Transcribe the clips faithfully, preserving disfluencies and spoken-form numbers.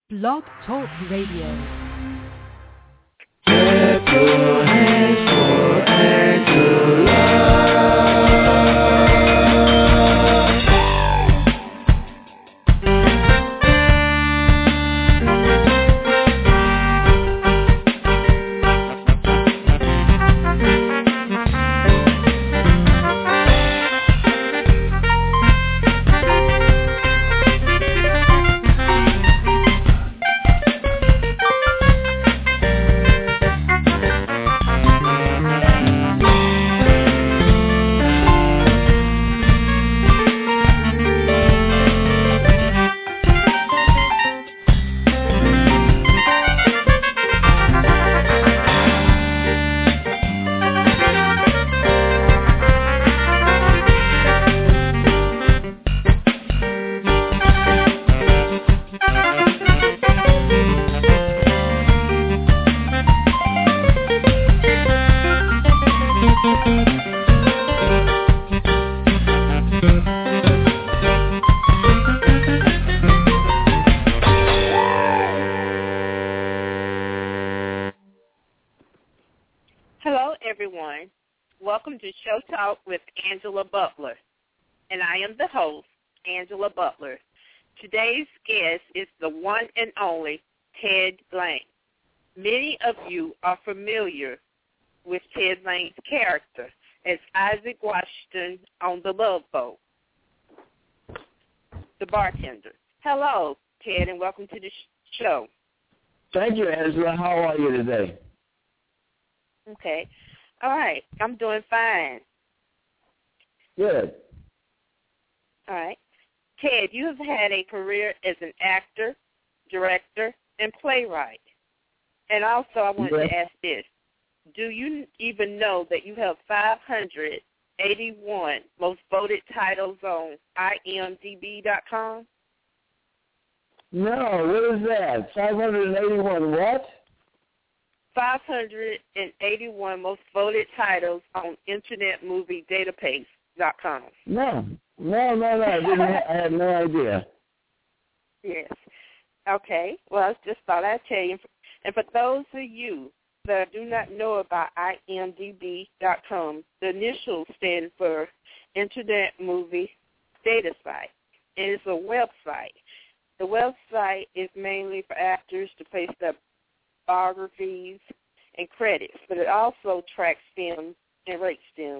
Blog Talk Radio. Clap your hands for Angela. Welcome to Show Talk with Angela Butler, and I am the host, Angela Butler. Today's guest is the one and only Ted Lange. Many of you are familiar with Ted Lange's character as Isaac Washington on The Love Boat, the bartender. Hello, Ted, and welcome to the sh- show. Thank you, Angela. How are you today? Okay. All right. I'm doing fine. Good. All right. Ted, you have had a career as an actor, director, and playwright. And also I wanted yes. to ask this. Do you even know that you have five hundred eighty-one most voted titles on I M D B dot com? No, what is that? five hundred eighty-one what? five hundred eighty-one most voted titles on Internet Movie Database dot com. No, no, no, no. I, didn't ha- I had no idea. Yes. Okay. Well, I just thought I'd tell you. And for those of you that do not know about I M D B dot com, the initials stand for Internet Movie Data Site. And it's a website. The website is mainly for actors to place their biographies and credits, but it also tracks them and rates them.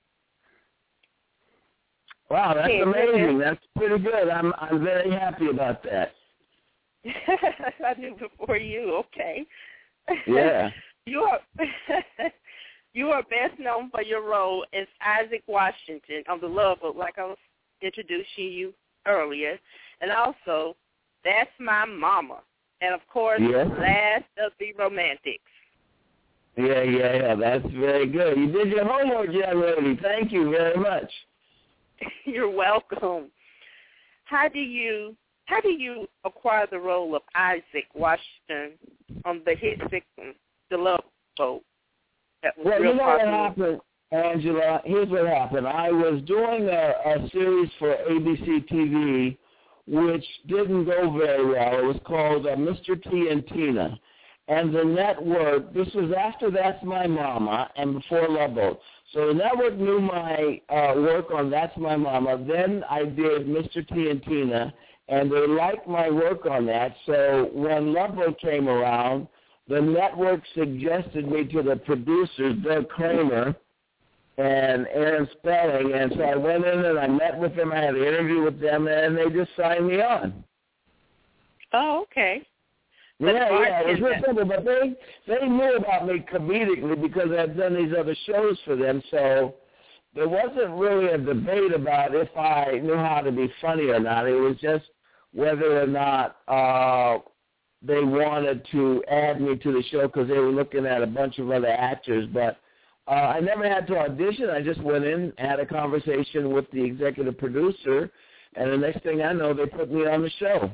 Wow, that's yeah, amazing. That's pretty good. I'm I'm very happy about that. I knew before you. Okay. Yeah. you are you are best known for your role as Isaac Washington on The Love Boat, like I was introducing you earlier, and also That's My Mama. And, of course, yes. Last of the Romantics. Yeah, yeah, yeah. That's very good. You did your homework, young lady. Thank you very much. You're welcome. How do you how do you acquire the role of Isaac Washington on the hit sitcom, The Love Boat? That was well, real you know popular. what happened, Angela? Here's what happened. I was doing a, a series for A B C T V which didn't go very well. It was called uh, Mister T and Tina. And the network, this was after That's My Mama and before Love Boat. So the network knew my uh, work on That's My Mama. Then I did Mister T and Tina, and they liked my work on that. So when Love Boat came around, the network suggested me to the producers, Doug Kramer and Aaron Spelling, and so I went in and I met with them. I had an interview with them, and they just signed me on. Oh, okay. Yeah, yeah, it was real simple, but they they knew about me comedically because I'd done these other shows for them, so there wasn't really a debate about if I knew how to be funny or not. It was just whether or not uh, they wanted to add me to the show because they were looking at a bunch of other actors, but Uh, I never had to audition. I just went in, had a conversation with the executive producer, and the next thing I know, they put me on the show.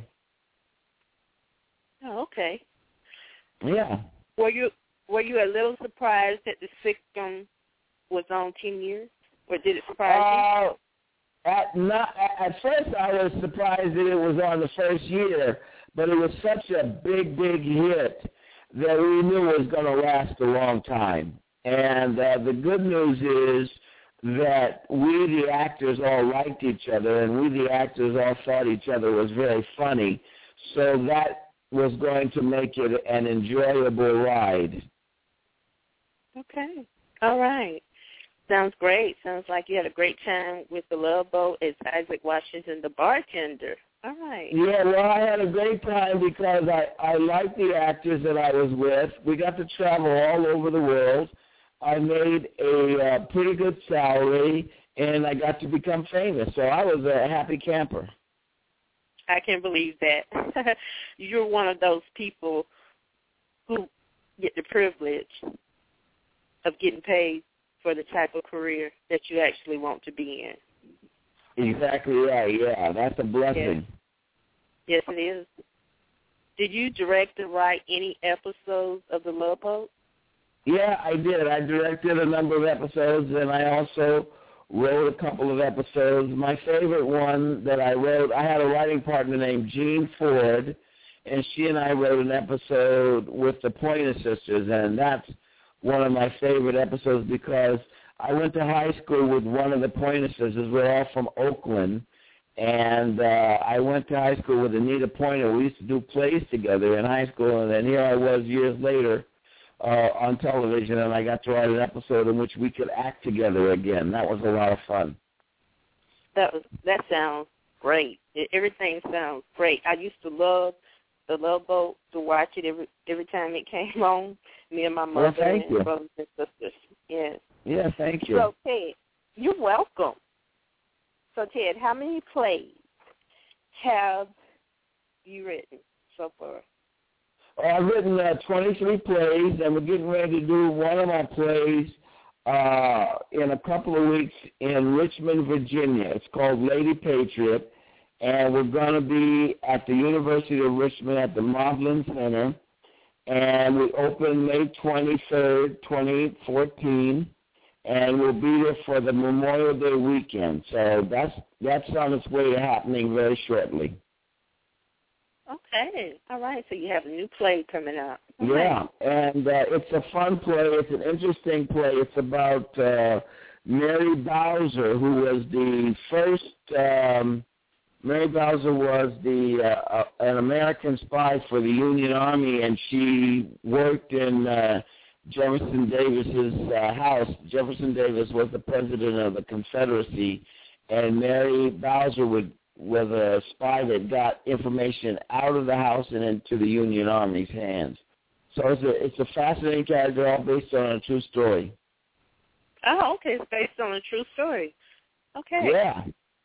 Oh, okay. Yeah. Were you were you a little surprised that the sitcom was on ten years, or did it surprise uh, you? At not at first, I was surprised that it was on the first year, but it was such a big, big hit that we knew it was going to last a long time. And uh, the good news is that we, the actors, all liked each other, and we, the actors, all thought each other was very funny. So that was going to make it an enjoyable ride. Okay. All right. Sounds great. Sounds like you had a great time with the Love Boat as Isaac Washington, the bartender. All right. Yeah, well, I had a great time because I, I liked the actors that I was with. We got to travel all over the world. I made a uh, pretty good salary, and I got to become famous. So I was a happy camper. I can believe that. You're one of those people who get the privilege of getting paid for the type of career that you actually want to be in. Exactly right, yeah. That's a blessing. Yes, yes it is. Did you direct or write any episodes of The Love Boat? Yeah, I did. I directed a number of episodes, and I also wrote a couple of episodes. My favorite one that I wrote, I had a writing partner named Jean Ford, and she and I wrote an episode with the Pointer Sisters, and that's one of my favorite episodes because I went to high school with one of the Pointer Sisters. We're all from Oakland, and uh, I went to high school with Anita Pointer. We used to do plays together in high school, and then here I was years later uh, on television, and I got to write an episode in which we could act together again. That was a lot of fun. That was that sounds great. It, everything sounds great. I used to love The Love Boat, to watch it every every time it came on. Me and my mother well, thank and you. brothers and sisters. Yes. Yeah, thank you. So, Ted, you're welcome. So, Ted, how many plays have you written so far? Well, I've written uh, twenty-three plays, and we're getting ready to do one of my plays uh, in a couple of weeks in Richmond, Virginia. It's called Lady Patriot, and we're going to be at the University of Richmond at the Maudlin Center, and we open May twenty-third, twenty fourteen, and we'll be there for the Memorial Day weekend. So that's that's on its way to happening very shortly. Okay. All right. So you have a new play coming up. All yeah, right. and uh, it's a fun play. It's an interesting play. It's about uh, Mary Bowser, who was the first um, – Mary Bowser was the uh, uh, an American spy for the Union Army, and she worked in uh, Jefferson Davis's uh, house. Jefferson Davis was the president of the Confederacy, and Mary Bowser would, was a spy that got information out of the house and into the Union Army's hands. So it's a, it's a fascinating character, all based on a true story. Oh, okay. It's based on a true story. Okay. Yeah.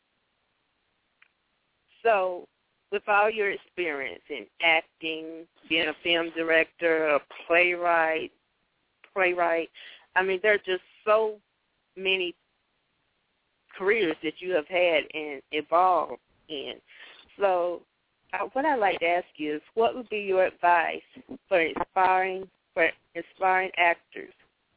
So, with all your experience in acting, being a film director, a playwright, playwright, I mean, there are just so many careers that you have had and evolved in. So, uh, what I'd like to ask you is, what would be your advice for inspiring for inspiring actors?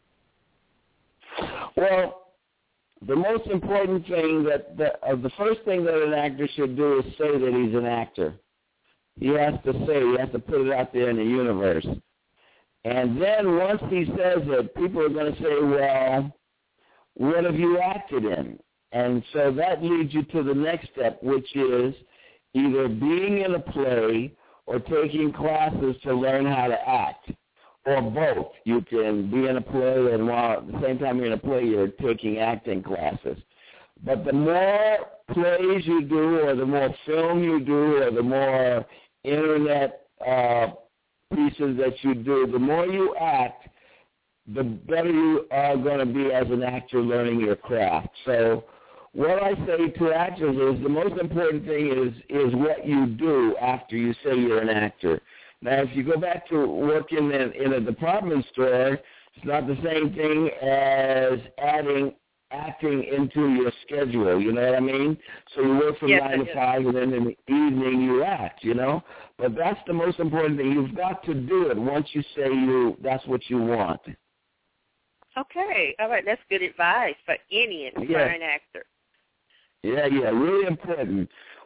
Well, the most important thing that the, uh, the first thing that an actor should do is say that he's an actor. He has to say, he has to put it out there in the universe. And then once he says it, people are going to say, well, what have you acted in? And so that leads you to the next step, which is either being in a play or taking classes to learn how to act. Or both. You can be in a play, and while at the same time you're in a play, you're taking acting classes. But the more plays you do, or the more film you do, or the more internet uh, pieces that you do, the more you act, the better you are going to be as an actor learning your craft. So what I say to actors is the most important thing is is what you do after you say you're an actor. Now, if you go back to working in, in a department store, it's not the same thing as adding acting into your schedule, you know what I mean? So you work from yes, nine to five, and then in the evening you act, you know? But that's the most important thing. You've got to do it once you say you that's what you want. Okay. All right. That's good advice for any inspiring yeah. actor. Yeah, yeah, really important.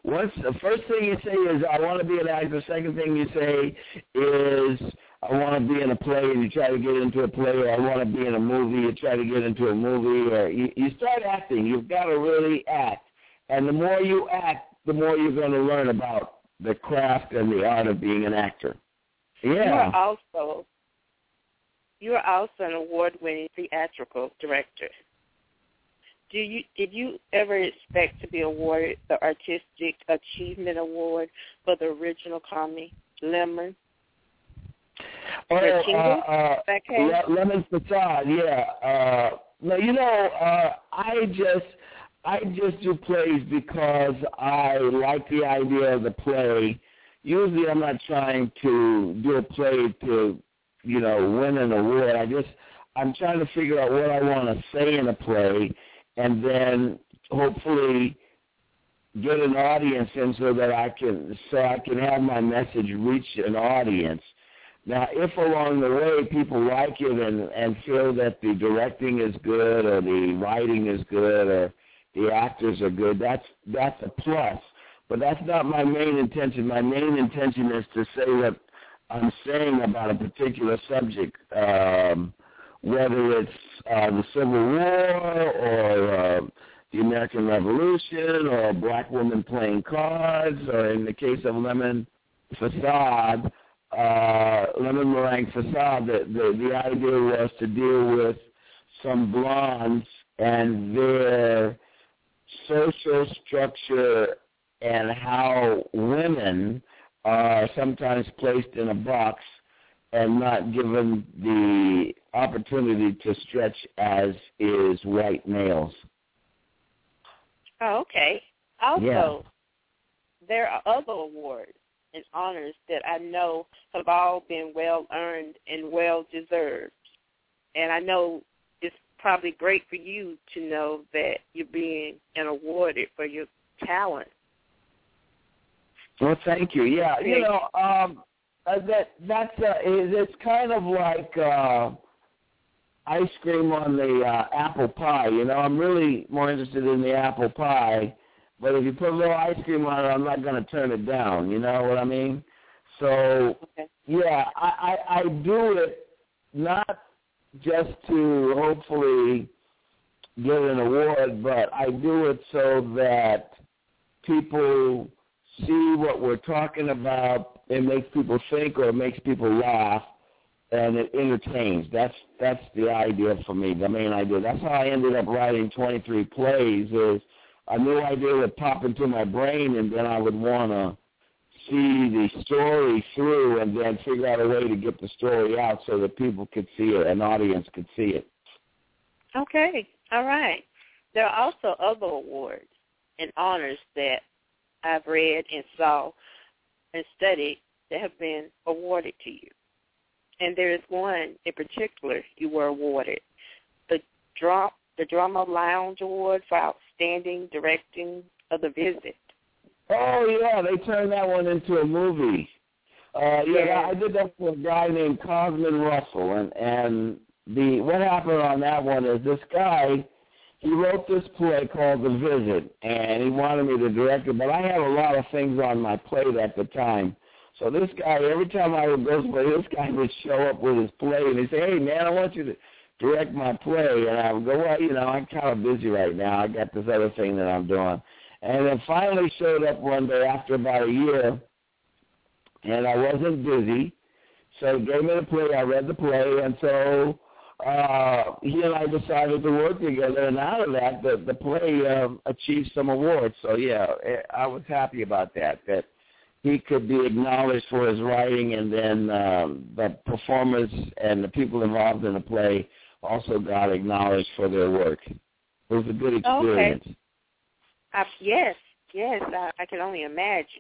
Once the first thing you say is, I want to be an actor. Second thing you say is, I want to be in a play, and you try to get into a play, or I want to be in a movie, you try to get into a movie, or you, you start acting. You've got to really act. And the more you act, the more you're going to learn about the craft and the art of being an actor. Yeah. You are also, you are also an award-winning theatrical director. Do you did you ever expect to be awarded the Artistic Achievement Award for the original comedy Lemon? Oh, uh, uh, Le- Lemon Facade, yeah. Uh, no, you know, uh, I just I just do plays because I like the idea of the play. Usually, I'm not trying to do a play to, you know, win an award. I just I'm trying to figure out what I want to say in a play, and then hopefully get an audience in so that I can so I can have my message reach an audience. Now, if along the way people like it and, and feel that the directing is good or the writing is good or the actors are good, that's that's a plus. But that's not my main intention. My main intention is to say what I'm saying about a particular subject, um, whether it's uh, the Civil War or uh, the American Revolution or a black woman playing cards, or in the case of Lemon Facade, uh, Lemon Meringue Facade, the, the, the idea was to deal with some blondes and their social structure and how women are sometimes placed in a box and not given the opportunity to stretch as is white males. Oh, okay. Also, yeah. there are other awards and honors that I know have all been well-earned and well-deserved. And I know it's probably great for you to know that you're being awarded for your talent. Well, thank you. Yeah, you know, um, uh, that that's uh, it's kind of like uh, ice cream on the uh, apple pie. You know, I'm really more interested in the apple pie, but if you put a little ice cream on it, I'm not going to turn it down. You know what I mean? So, okay. yeah, I, I, I do it not just to hopefully get an award, but I do it so that people see what we're talking about. It makes people think, or it makes people laugh, and it entertains. That's that's the idea for me, the main idea. That's how I ended up writing twenty-three plays. Is a new idea would pop into my brain, and then I would want to see the story through, and then figure out a way to get the story out so that people could see it, an audience could see it. Okay, all right. There are also other awards and honors that I've read and saw and studied that have been awarded to you. And there is one in particular you were awarded, the Dra- the Drama Lounge Award for Outstanding Directing of The Visit. Oh, yeah, they turned that one into a movie. Uh, yeah, yeah, I did that with a guy named Cosman Russell, and, and the what happened on that one is this guy, he wrote this play called The Visit, and he wanted me to direct it, but I had a lot of things on my plate at the time. So this guy, every time I would go somewhere, this guy would show up with his play, and he'd say, hey, man, I want you to direct my play. And I would go, well, you know, I'm kind of busy right now. I got this other thing that I'm doing. And then finally showed up one day after about a year, and I wasn't busy. So he gave me the play. I read the play, and so uh, he and I decided to work together. And out of that, the, the play um, achieved some awards. So, yeah, I was happy about that, that he could be acknowledged for his writing, and then um, the performers and the people involved in the play also got acknowledged for their work. It was a good experience. Okay. Uh, yes, yes, I, I can only imagine.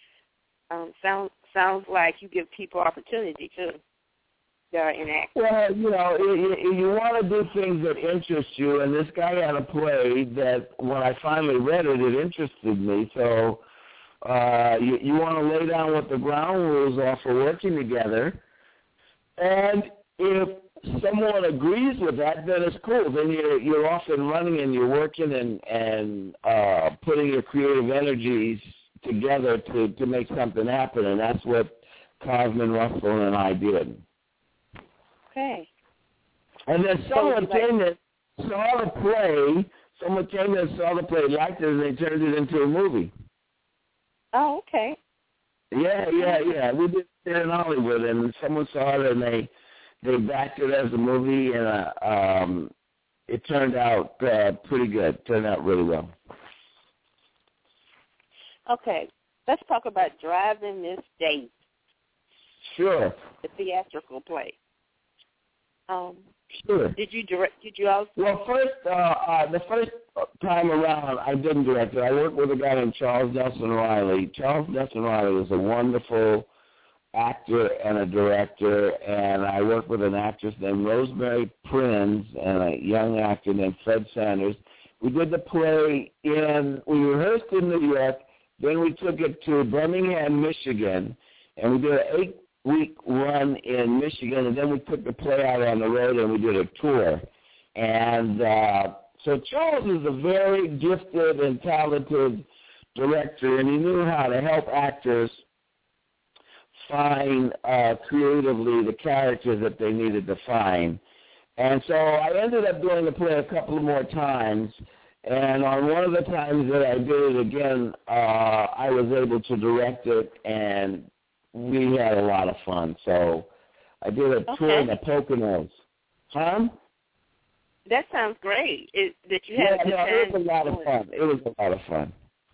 Um, sounds sounds like you give people opportunity too. That are in act. Well, you know, you, you want to do things that interest you, and this guy had a play that when I finally read it, it interested me. So uh, you, you want to lay down what the ground rules are for working together, and if someone agrees with that, then it's cool. Then you're you're off and running, and you're working and and uh, putting your creative energies together to, to make something happen, and that's what Cosman Russell and I did. Okay. And then someone came in, saw the play, someone came in and saw the play, liked it, and they turned it into a movie. Oh, okay. Yeah, yeah, yeah. We did it in Hollywood, and someone saw it, and they they backed it as a movie, and uh, um, it turned out uh, pretty good. Turned out really well. Okay, let's talk about Driving Miss Daisy. Sure. The theatrical play. Um, sure. Did you direct? Did you also? Well, first, uh, uh, the first time around, I didn't direct it. I worked with a guy named Charles Nelson Riley. Charles Nelson Riley is a wonderful actor and a director, and I worked with an actress named Rosemary Prinz and a young actor named Fred Sanders. We did the play in, we rehearsed in New York, then we took it to Birmingham, Michigan, and we did an eight-week run in Michigan, and then we took the play out on the road and we did a tour. And uh, so Charles is a very gifted and talented director, and he knew how to help actors find uh, creatively the characters that they needed to find. And so I ended up doing the play a couple of more times, and on one of the times that I did it again, uh, I was able to direct it, and we had a lot of fun. So I did a okay. tour in the Poconos. Huh? That sounds great. It, that you yeah, had no, time. it was a lot of fun. It was a lot of fun.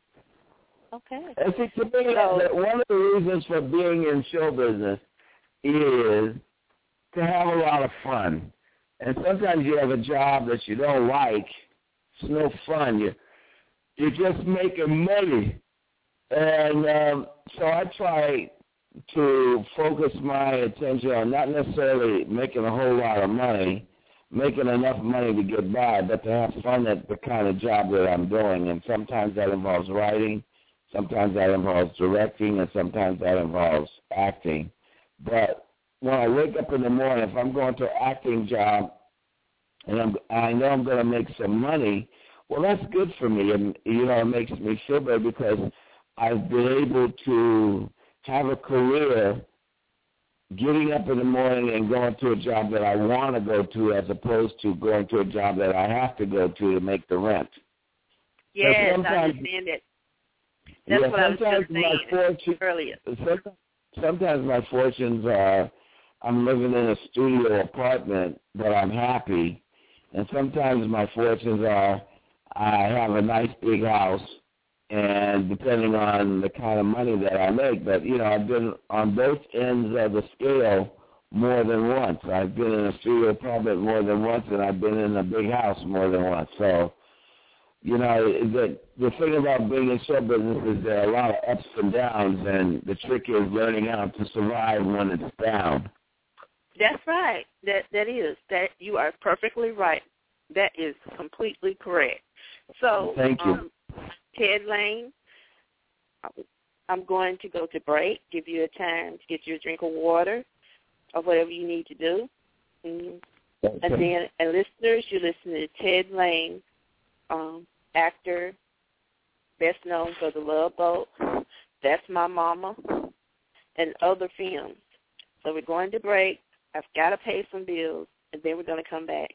Okay. And see, to me, so, one of the reasons for being in show business is to have a lot of fun. And sometimes you have a job that you don't like. It's no fun. You, you're just making money. And um, so I try to focus my attention on not necessarily making a whole lot of money, making enough money to get by, but to have fun at the kind of job that I'm doing. And sometimes that involves writing. Sometimes that involves directing, and sometimes that involves acting. But when I wake up in the morning, if I'm going to an acting job and I'm, I know I'm going to make some money, well, that's good for me. And, you know, it makes me feel better because I've been able to have a career getting up in the morning and going to a job that I want to go to as opposed to going to a job that I have to go to to make the rent. Yes, I understand it. That's yeah, what I was just saying fortune, earlier. Sometimes, sometimes my fortunes are I'm living in a studio apartment, but I'm happy. And sometimes my fortunes are I have a nice big house, and depending on the kind of money that I make. But, you know, I've been on both ends of the scale more than once. I've been in a studio apartment more than once, and I've been in a big house more than once. So, you know, the the thing about being in show business is there are a lot of ups and downs, and the trick is learning how to survive when it's down. That's right. That that is that you are perfectly right. That is completely correct. So, thank you, um, Ted Lane. I'm going to go to break. Give you a time to get you a drink of water or whatever you need to do, mm-hmm. okay. and then, and listeners, you listen to Ted Lane. Um, actor, best known for The Love Boat, That's My Mama, and other films. So we're going to break. I've got to pay some bills, and then we're going to come back.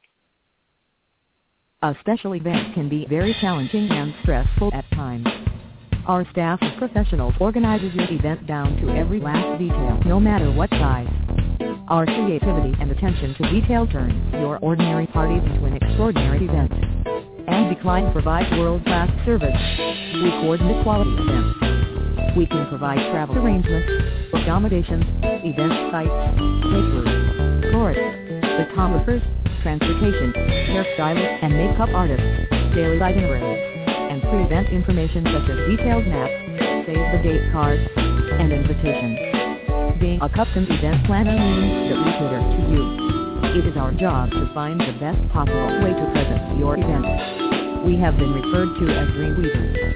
A special event can be very challenging and stressful at times. Our staff of professionals organizes your event down to every last detail, no matter what size. Our creativity and attention to detail turns your ordinary parties into an extraordinary event. And Decline provides world-class service. We coordinate quality events. We can provide travel arrangements, accommodations, event sites, caterers, florists, photographers, transportation, hairstylists and makeup artists, daily itineraries, and pre-event information such as detailed maps, save-the-date cards, and invitations. Being a custom event planner means that we cater to you. It is our job to find the best possible way to present your event. We have been referred to as Dreamweavers.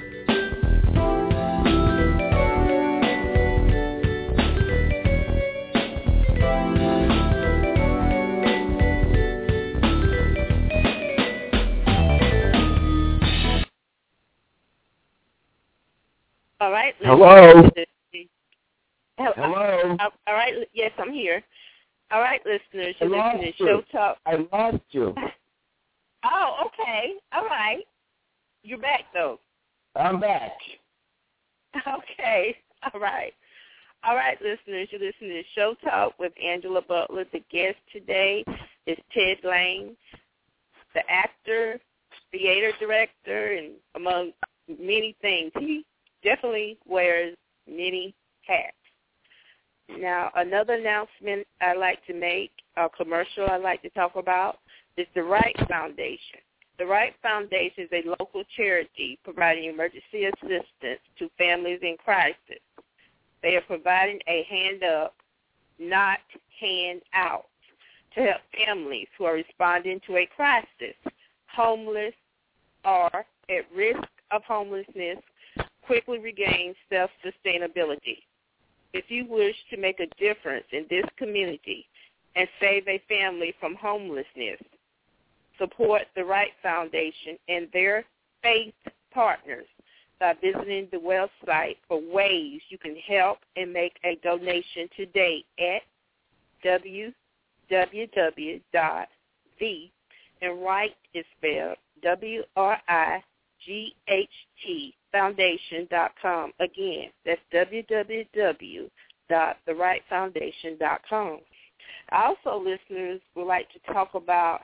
All right. Hello. Listeners. Hello. All right. Yes, I'm here. All right, listeners. I You're lost listening to you. Show Talk. I lost you. Oh, okay. All right. You're back, though. I'm back. Okay. All right. All right, listeners. You're listening to Show Talk with Angela Butler. The guest today is Ted Lane, the actor, theater director, and among many things. He definitely wears many hats. Now, another announcement I'd like to make, a commercial I'd like to talk about, is the Wright Foundation. The Wright Foundation is a local charity providing emergency assistance to families in crisis. They are providing a hand up, not hand out, to help families who are responding to a crisis, homeless, or at risk of homelessness, quickly regain self-sustainability. If you wish to make a difference in this community and save a family from homelessness, support the Wright Foundation and their faith partners by visiting the website for ways you can help and make a donation today at w w w dot the, and Wright is spelled W R I G H T foundation dot com. Again, that's w w w dot the right foundation dot com. Also, listeners would like to talk about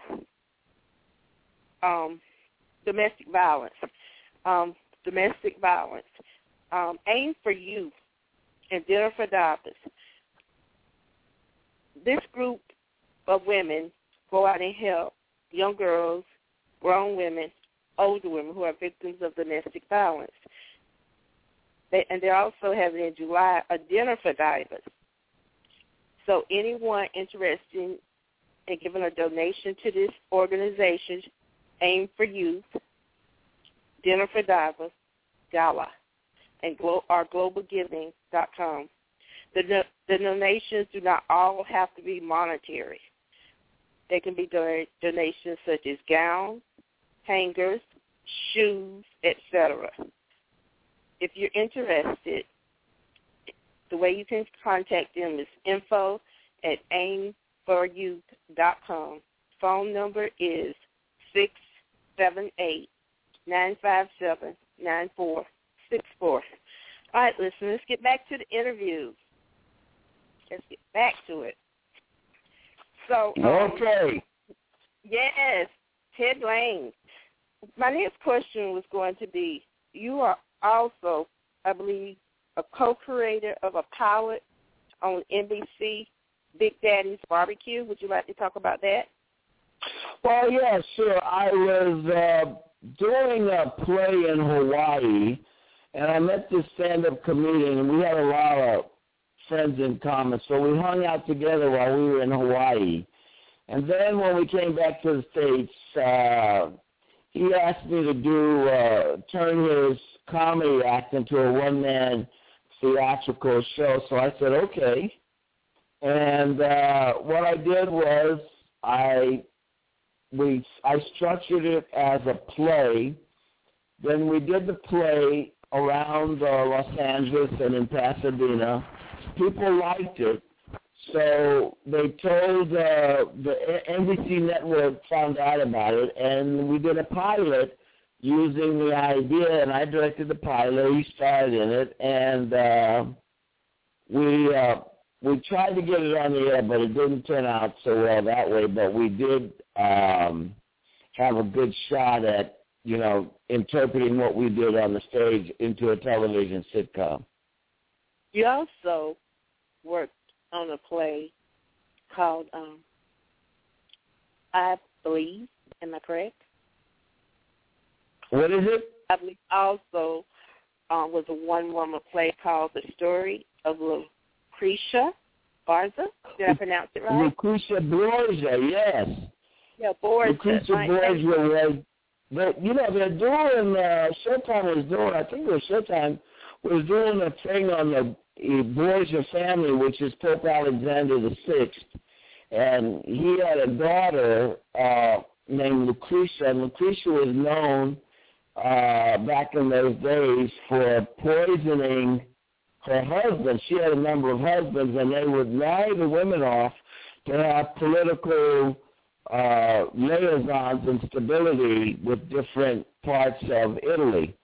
um, domestic violence. Um, domestic violence. Um, Aim for Youth and Dinner for Daughters. This group of women go out and help young girls, grown women, older women who are victims of domestic violence. They, and they're also having in July a dinner for divers. So anyone interested in, in giving a donation to this organization, Aim for Youth, Dinner for Divers, Gala, and glo- or global giving dot com. The, do- the donations do not all have to be monetary. They can be don- donations such as gowns, hangers, shoes, et cetera. If you're interested, the way you can contact them is info at aim for youth dot com. Phone number is six seven eight, nine five seven, nine four six four. All right, listen, let's get back to the interview. Let's get back to it. So, um, Okay. Yes, Ted Lane. My next question was going to be, you are also, I believe, a co-creator of a pilot on N B C, Big Daddy's Barbecue. Would you like to talk about that? Well, yeah, sure. I was uh, doing a play in Hawaii, and I met this stand-up comedian, and we had a lot of friends in common. So we hung out together while we were in Hawaii. And then when we came back to the States, uh, he asked me to do uh, turn his comedy act into a one-man theatrical show. So I said, okay. And uh, what I did was I we I structured it as a play. Then we did the play around uh, Los Angeles and in Pasadena. People liked it. So they told uh, the N B C network found out about it, and we did a pilot using the idea, and I directed the pilot. He starred in it, and uh, we uh, we tried to get it on the air, but it didn't turn out so well that way. But we did um, have a good shot at, you know, interpreting what we did on the stage into a television sitcom. You also worked on a play called um, I Believe. Am I correct? What is it? I believe also um, was a one-woman play called The Story of Lucretia Borgia. Did I pronounce it right? Lucretia Borgia, yes. Yeah, Borgia. Lucretia Borgia was, but, you know, they're doing, uh, Showtime was doing, I think it was Showtime, was doing a thing on the uh, Borgia family, which is Pope Alexander the Sixth, and he had a daughter uh, named Lucretia, and Lucretia was known uh, back in those days for poisoning her husband. She had a number of husbands, and they would marry the women off to have political uh, liaisons and stability with different parts of Italy.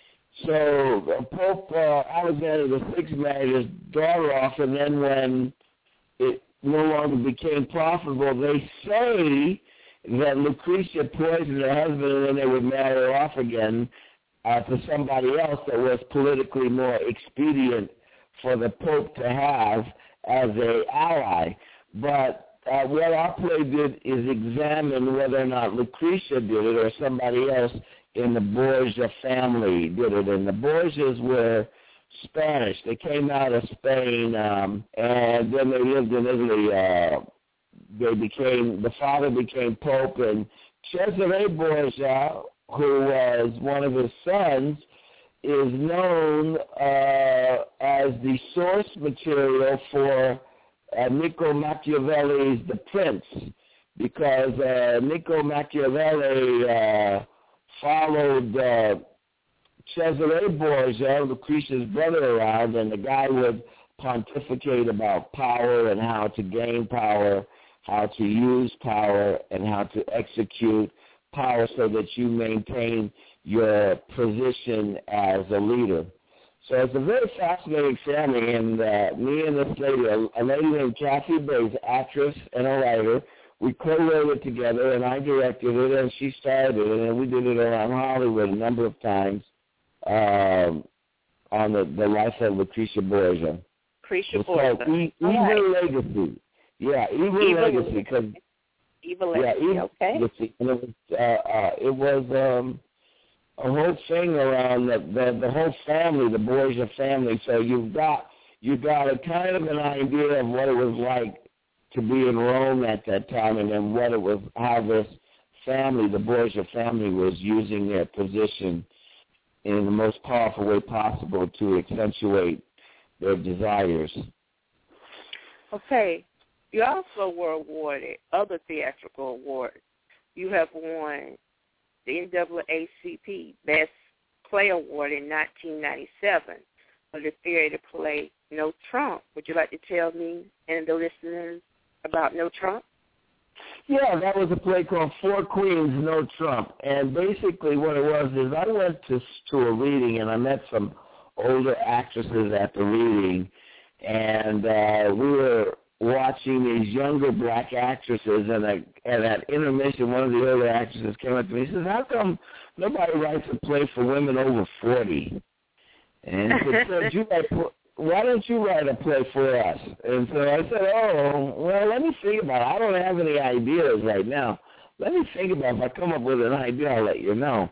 So Pope uh, Alexander the Sixth married his daughter off, and then when it no longer became profitable, they say that Lucretia poisoned her husband, and then they would marry her off again uh, to somebody else that was politically more expedient for the Pope to have as a ally. But uh, what our play did is examine whether or not Lucretia did it or somebody else in the Borgia family did it. And the Borgias were Spanish. They came out of Spain, um, and then they lived in Italy. Uh, they became, the father became Pope, and Cesare Borgia, who was one of his sons, is known uh, as the source material for uh, Niccolo Machiavelli's The Prince, because uh, Niccolo Machiavelli uh, followed uh, Cesare Borgia, Lucretia's brother, around, and the guy would pontificate about power and how to gain power, how to use power, and how to execute power so that you maintain your position as a leader. So it's a very fascinating family, and uh, me and this lady, a, a lady named Kathy Bates, actress and a writer, we co-wrote it together, and I directed it, and she starred it, and we did it around Hollywood a number of times um, on the, the life of Lucretia Borgia. Lucretia Borgia. So, e- Evil right. Legacy. Yeah, Evil, Evil Legacy. Cause, Evil Legacy, yeah, Evil okay. Legacy. And it was, uh, uh, it was um, a whole thing around the, the, the whole family, the Borgia family. So you've got, you got a kind of an idea of what it was like to be in Rome at that time, and then what it was, how this family, the Borgia family, was using their position in the most powerful way possible to accentuate their desires. Okay. You also were awarded other theatrical awards. You have won the N double A C P Best Play Award in nineteen ninety-seven for the theater play No Trump. Would you like to tell me and the listeners about No Trump? Yeah, that was a play called Four Queens, No Trump. And basically what it was is I went to, to a reading, and I met some older actresses at the reading, and uh, we were watching these younger black actresses, and, I, and at intermission, one of the older actresses came up to me and says, how come nobody writes a play for women over forty? And he said, so you write, why don't you write a play for us? And so I said, oh, well, let me think about it. I don't have any ideas right now. Let me think about it. If I come up with an idea, I'll let you know.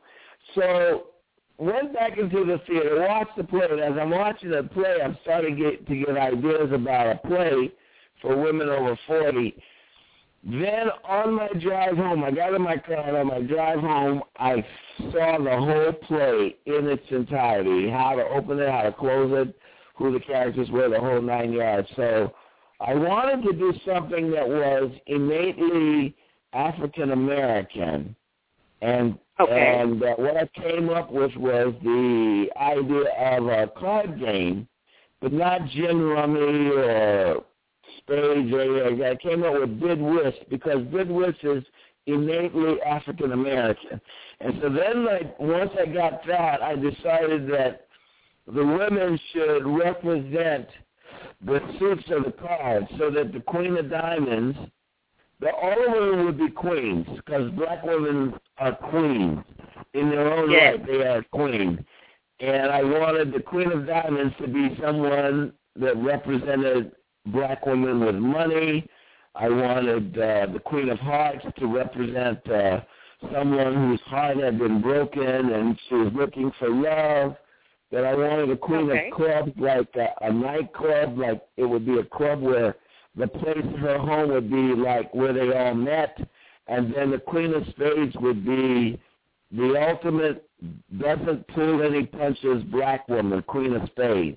So went back into the theater, watched the play. As I'm watching the play, I'm starting to get, to get ideas about a play for women over forty. Then on my drive home, I got in my car, and on my drive home, I saw the whole play in its entirety, how to open it, how to close it, who the characters were, the whole nine yards. So I wanted to do something that was innately African-American. And okay. and uh, what I came up with was the idea of a card game, but not gin rummy or spades or anything. I came up with bid whist, because bid whist is innately African-American. And so then I, once I got that, I decided that the women should represent the suits of the cards, so that the Queen of Diamonds, the, all of them would be queens, because black women are queens. In their own yes. right, they are queens. And I wanted the Queen of Diamonds to be someone that represented black women with money. I wanted uh, the Queen of Hearts to represent uh, someone whose heart had been broken and she was looking for love. That I wanted a Queen okay. of Clubs, like a, a nightclub, like it would be a club where the place of her home would be like where they all met. And then the Queen of Spades would be the ultimate, doesn't pull any punches black woman, Queen of Spades.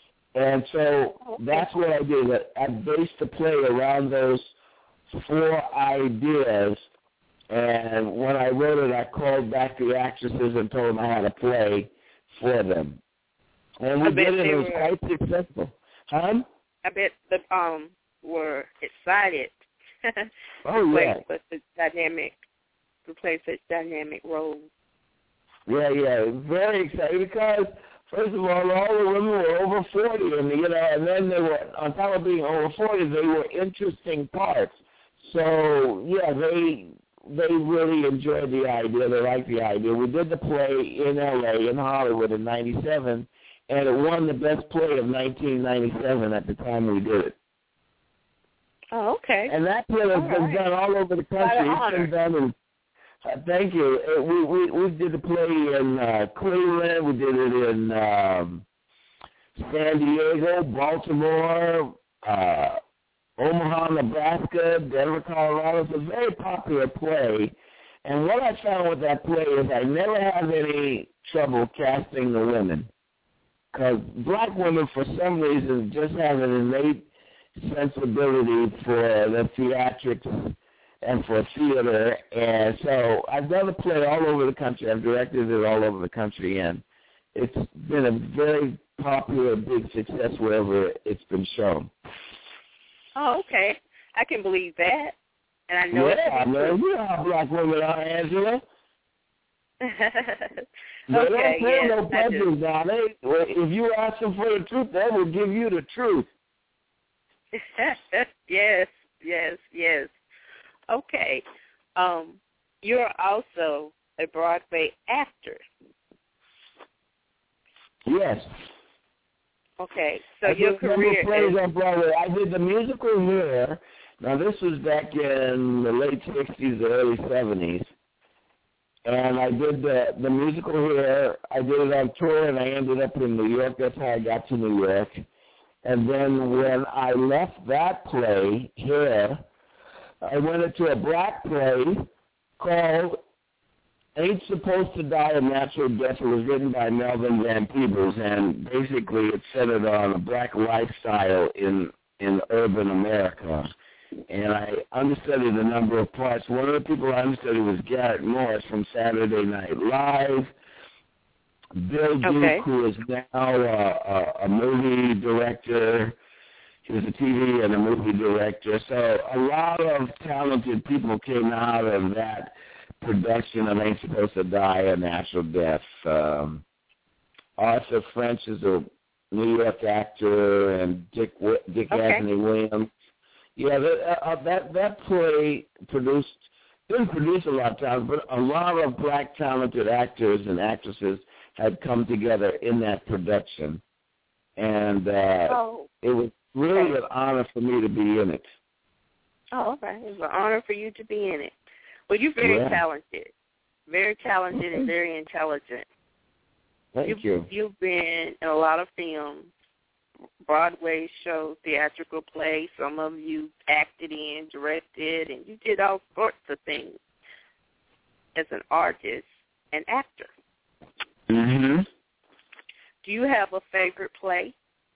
And so that's what I did. I based the play around those four ideas, And when I wrote it, I called back the actresses and told them I had a play for them. And we did it. It was quite successful. Huh? I bet the um were excited. Oh, to play yeah. such a dynamic, to play such dynamic roles. Yeah, yeah, very excited because, first of all, all the women were over forty, and you know, and then they were, on top of being over forty, they were interesting parts. So yeah, they they really enjoyed the idea. They liked the idea. We did the play in L A, in Hollywood, in ninety-seven, and it won the best play of nineteen ninety-seven at the time we did it. Oh, okay. And that play has all been right. done all over the country. It's been done in, uh, thank you. Uh, we, we we did the play in uh, Cleveland. We did it in um, San Diego, Baltimore, uh, Omaha, Nebraska, Denver, Colorado. It's a very popular play. And what I found with that play is I never have any trouble casting the women. Because black women, for some reason, just have an innate sensibility for the theatrics and for theater. And so I've done the play all over the country. I've directed it all over the country. And it's been a very popular, big success wherever it's been shown. Oh, okay. I can believe that. And I know yeah, it's man. You know how black women are, Angela. They okay, don't pay yes, no punches now. They, if you ask them for the truth, they will give you the truth. yes, yes, yes. Okay. Um, you're also a Broadway actor. Yes. Okay, so I your did career plays is... on Broadway. I did the musical here. Now, this was back in the late sixties, early seventies. And I did the, the musical here. I did it on tour, and I ended up in New York. That's how I got to New York. And then when I left that play here, I went into a black play called Ain't Supposed to Die a Natural Death. It was written by Melvin Van Peebles, and basically it's centered on a black lifestyle in, in urban America. And I understudied a number of parts. One of the people I understudied was Garrett Morris from Saturday Night Live. Bill Duke, okay. who is now a, a, a movie director. He was a T V and a movie director. So a lot of talented people came out of that production of Ain't Supposed to Die a Natural Death. Um, Arthur French is a New York actor, and Dick Dick okay. Anthony Williams. Yeah, that, uh, that that play produced, didn't produce a lot of times, but a lot of black talented actors and actresses had come together in that production. And uh, oh, it was really okay. an honor for me to be in it. Oh, okay. It was an honor for you to be in it. Well, you're very yeah. talented, very talented and very intelligent. Thank you've, you. You've been in a lot of films, Broadway shows, theatrical plays. Some of you acted in, directed, and you did all sorts of things as an artist and actor. Mm-hmm. Do you have a favorite play?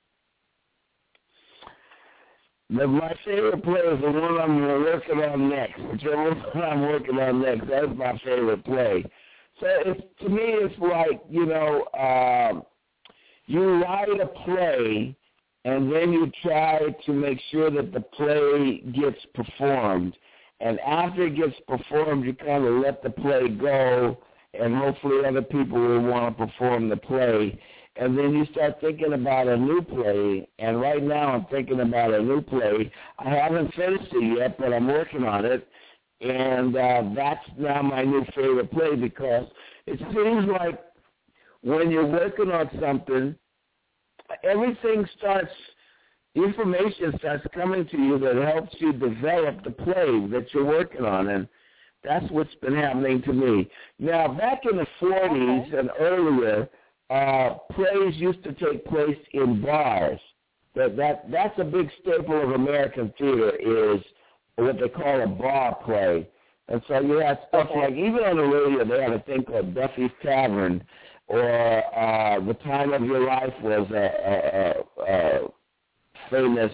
The, my favorite play is the one I'm working on next. Whichever one I'm working on next, that's my favorite play. So it's, to me, it's like, you know, uh, you write a play, and then you try to make sure that the play gets performed. And after it gets performed, you kind of let the play go, and hopefully other people will want to perform the play. And then you start thinking about a new play, and right now I'm thinking about a new play. I haven't finished it yet, but I'm working on it, and uh, that's now my new favorite play, because it seems like when you're working on something, everything starts, information starts coming to you that helps you develop the play that you're working on, and that's what's been happening to me. Now, back in the forties okay. and earlier, uh, plays used to take place in bars. That, that That's a big staple of American theater, is what they call a bar play. And so you have stuff okay. like, even on the radio, they had a thing called Duffy's Tavern, or uh, The Time of Your Life was a, a, a, a famous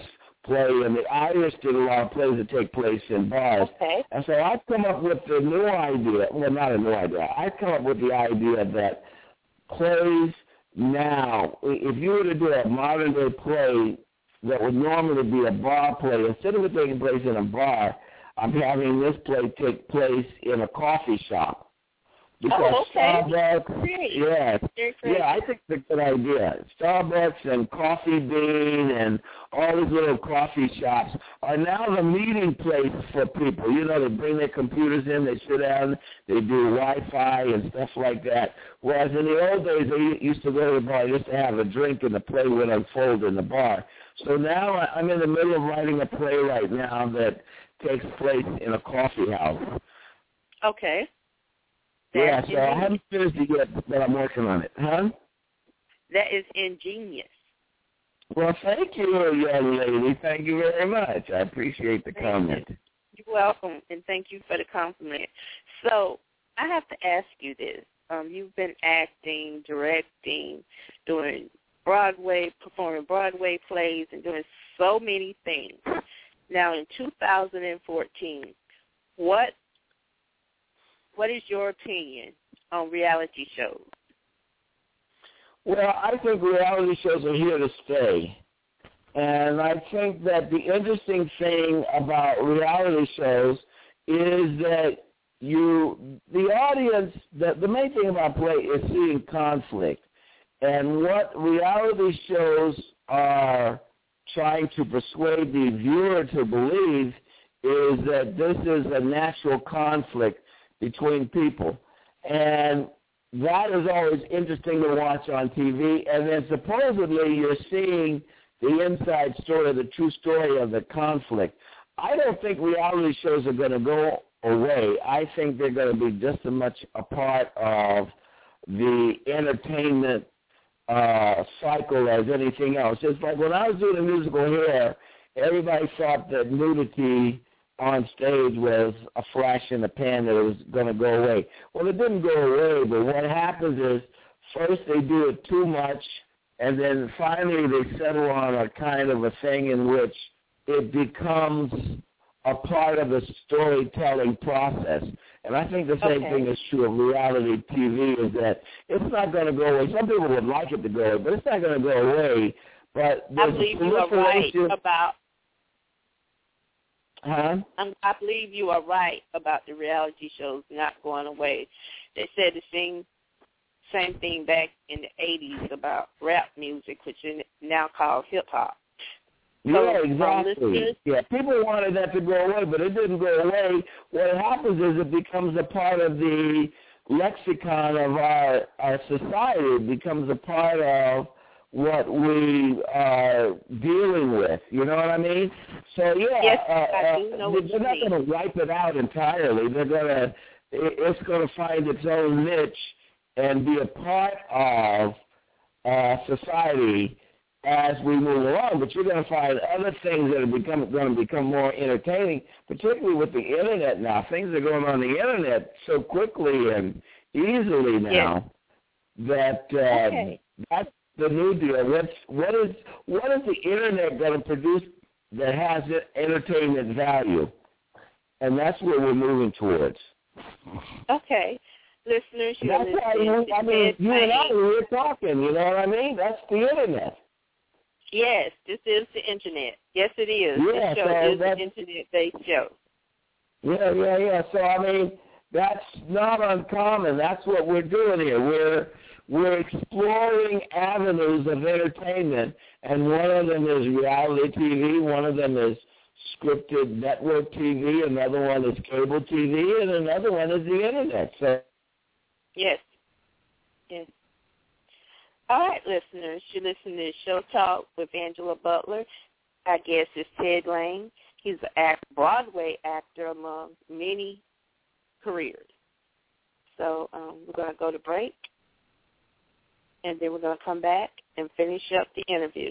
play, and the Irish did a lot of plays that take place in bars. Okay. And so I've come up with the new idea, well, not a new idea, I've come up with the idea that plays now, if you were to do a modern-day play that would normally be a bar play, instead of it taking place in a bar, I'm having this play take place in a coffee shop. Because oh, okay. Starbucks, Great. yeah, Great. yeah, I think it's a good idea. Starbucks and Coffee Bean and all these little coffee shops are now the meeting place for people. You know, they bring their computers in, they sit down, they do Wi-Fi and stuff like that. Whereas in the old days, they used to go to the bar just to have a drink and the play would unfold in the bar. So now I'm in the middle of writing a play right now that takes place in a coffee house. Okay. Yeah, That's so I haven't finished it yet, but I'm working on it. Huh? That is ingenious. Well, thank you, young lady. Thank you very much. I appreciate the comment. You're welcome, and thank you for the compliment. So I have to ask you this. Um, you've been acting, directing, doing Broadway, performing Broadway plays, and doing so many things. Now, in two thousand fourteen, what What is your opinion on reality shows? Well, I think reality shows are here to stay. And I think that the interesting thing about reality shows is that you, the audience, the, the main thing about play is seeing conflict. And what reality shows are trying to persuade the viewer to believe is that this is a natural conflict between people. And that is always interesting to watch on T V. And then supposedly you're seeing the inside story, the true story of the conflict. I don't think reality shows are going to go away. I think they're going to be just as much a part of the entertainment uh, cycle as anything else. It's like when I was doing the musical Hair, everybody thought that nudity on stage was a flash in the pan, that it was going to go away. Well, it didn't go away, but what happens is first they do it too much, and then finally they settle on a kind of a thing in which it becomes a part of the storytelling process. And I think the same okay. thing is true of reality T V, is that it's not going to go away. Some people would like it to go away, but it's not going to go away. But I believe you are right about Huh? I'm, I believe you are right about the reality shows not going away. They said the same same thing back in the eighties about rap music, which is now called hip hop. So, yeah, exactly. Yeah, people wanted that to go away, but it didn't go away. What happens is it becomes a part of the lexicon of our our society. It becomes a part of what we are dealing with. You know what I mean? So, yeah, yes, uh, I do know uh, what they're not mean. going to wipe it out entirely. They're going to, it's going to find its own niche and be a part of uh, society as we move along. But you're going to find other things that are become, going to become more entertaining, particularly with the Internet now. Things are going on the Internet so quickly and easily now yes. that uh, okay. that's the new deal. What's, what is what is the Internet going to produce that has entertainment value? And that's where we're moving towards. Okay. Listeners, you're that's listening why you, to I mean, you and I, Lane. we're talking, you know what I mean? That's the Internet. Yes, this is the Internet. Yes, it is. Yeah, this show so is an Internet-based show. Yeah, yeah, yeah. So, I mean, that's not uncommon. That's what we're doing here. We're We're exploring avenues of entertainment, and one of them is reality T V, one of them is scripted network T V, another one is cable T V, and another one is the Internet. So, yes, yes. All right, listeners, you listen to Show Talk with Angela Butler. Our guest is Ted Lane. He's an act, Broadway actor among many careers. So um, we're going to go to break. And then we're going to come back and finish up the interview.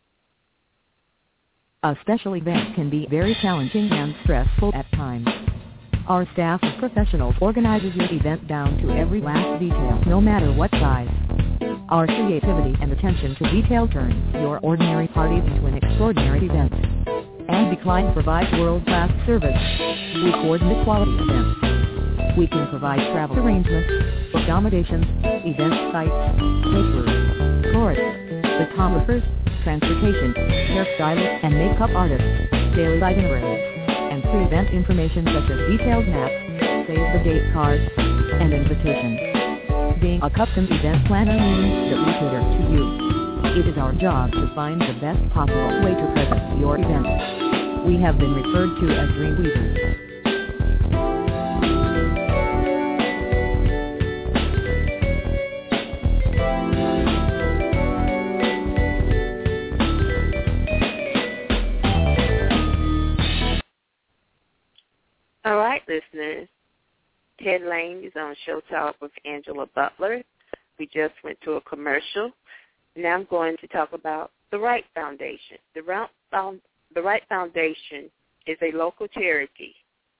A special event can be very challenging and stressful at times. Our staff of professionals organizes your event down to every last detail, no matter what size. Our creativity and attention to detail turns your ordinary parties into an extraordinary event. and decline provides world-class service. We coordinate quality events. We can provide travel arrangements, accommodations, event sites, caterers, florists, photographers, transportation, hairstylists and makeup artists, daily itineraries, and pre-event information such as detailed maps, save-the-date cards, and invitations. Being a custom event planner means that we cater to you. It is our job to find the best possible way to present your event. We have been referred to as Dreamweavers. All right, listeners. Ted Lane is on Show Talk with Angela Butler. We just went to a commercial. Now I'm going to talk about the Wright Foundation. The Wright, the Wright Foundation is a local charity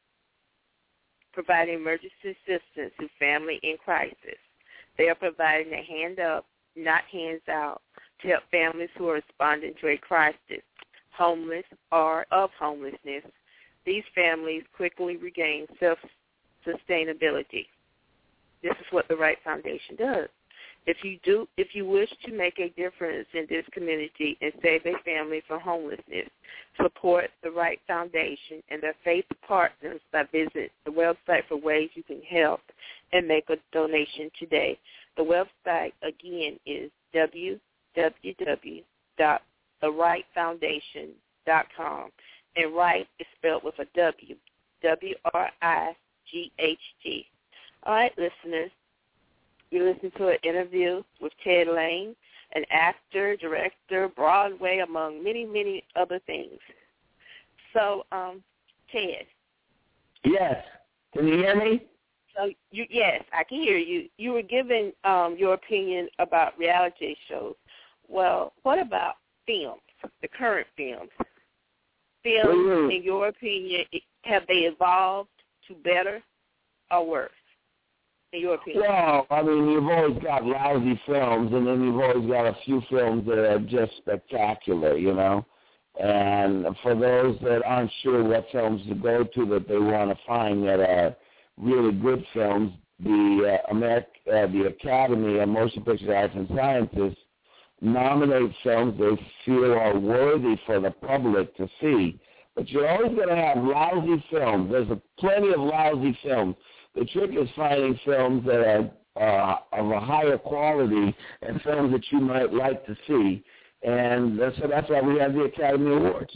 providing emergency assistance to family in crisis. They are providing a hand up, not hands out, to help families who are responding to a crisis, homeless or of homelessness. These families quickly regain self-sustainability. This is what the Wright Foundation does. If you do, if you wish to make a difference in this community and save a family from homelessness, support the Wright Foundation and their faith partners by visiting the website for ways you can help and make a donation today. The website, again, is w w w dot the wright foundation dot com. And Wright is spelled with a W, W R I G H T. All right, listeners, you listen to an interview with Ted Lane, an actor, director, Broadway, among many, many other things. So, um, Ted. Yes. Can you hear me? So, you, yes, I can hear you. You were giving um, your opinion about reality shows. Well, what about films, the current films? Films, mm-hmm. in your opinion, have they evolved to better or worse, in your opinion? Well, I mean, you've always got lousy films, and then you've always got a few films that are just spectacular, you know. And for those that aren't sure what films to go to that they want to find that are really good films, the uh, American, uh, the Academy of Motion Picture Arts and Sciences nominate films they feel are worthy for the public to see. But you're always going to have lousy films. There's a, plenty of lousy films. The trick is finding films that are uh, of a higher quality and films that you might like to see. And so that's why we have the Academy Awards.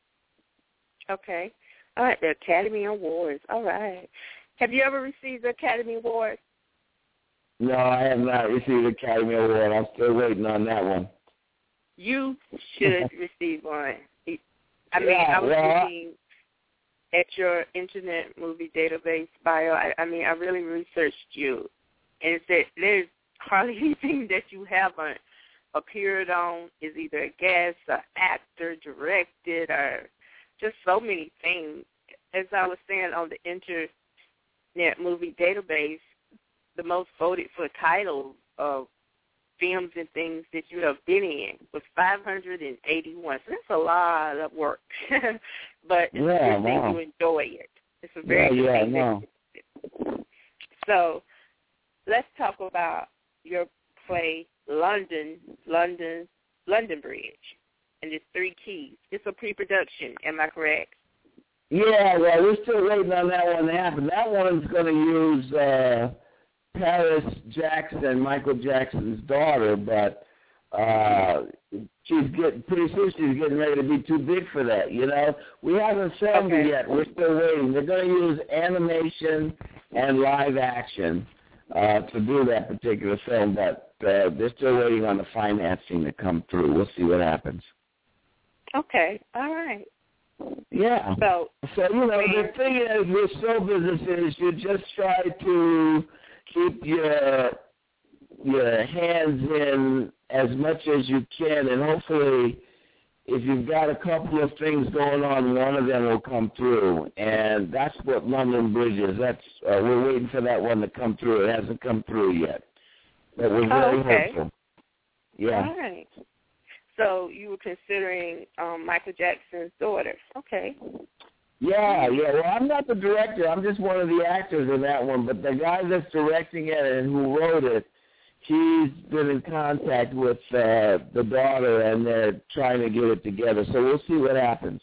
Okay. All right, the Academy Awards. All right. Have you ever received the Academy Award? No, I have not received the Academy Award. I'm still waiting on that one. You should receive one. I mean, yeah, I was well, looking at your Internet Movie Database bio. I, I mean, I really researched you, and it said there's hardly anything that you haven't appeared on, is either a guest, an actor, directed, or just so many things. As I was saying on the Internet Movie Database, the most voted for titles of films and things that you have been in was five hundred eighty-one. So that's a lot of work. But it's yeah, a good thing wow. you enjoy it. It's a very yeah, good yeah, thing. no. That so let's talk about your play, London, London, London Bridge, and its three keys. It's a pre-production, am I correct? Yeah, well, we're still waiting on that one to happen. That one's going to use uh, Paris Jackson, Michael Jackson's daughter, but uh, she's getting pretty soon. She's getting ready to be too big for that. You know, we haven't filmed okay. it yet. We're still waiting. They're going to use animation and live action uh, to do that particular film, but uh, they're still waiting on the financing to come through. We'll see what happens. Okay, all right. Yeah. So, so you know, the thing is with show business is you just try to keep your your hands in as much as you can, and hopefully if you've got a couple of things going on, one of them will come through. And that's what London Bridge is. That's uh, we're waiting for that one to come through. It hasn't come through yet. But we're very oh, okay. hopeful. Yeah. All right. So you were considering um, Michael Jackson's daughter. Okay. Yeah, yeah. Well, I'm not the director. I'm just one of the actors in that one. But the guy that's directing it and who wrote it, he's been in contact with uh, the daughter, and they're trying to get it together. So we'll see what happens.